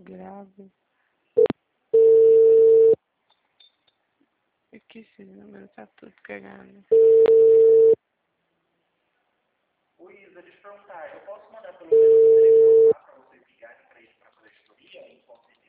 grave. Aqui esses números tá tudo cagando. Oi, Isa, deixa eu te perguntar, eu posso mandar pelo menos um telefone lá para vocês ligarem para ele para fazer a vistoria enquanto ele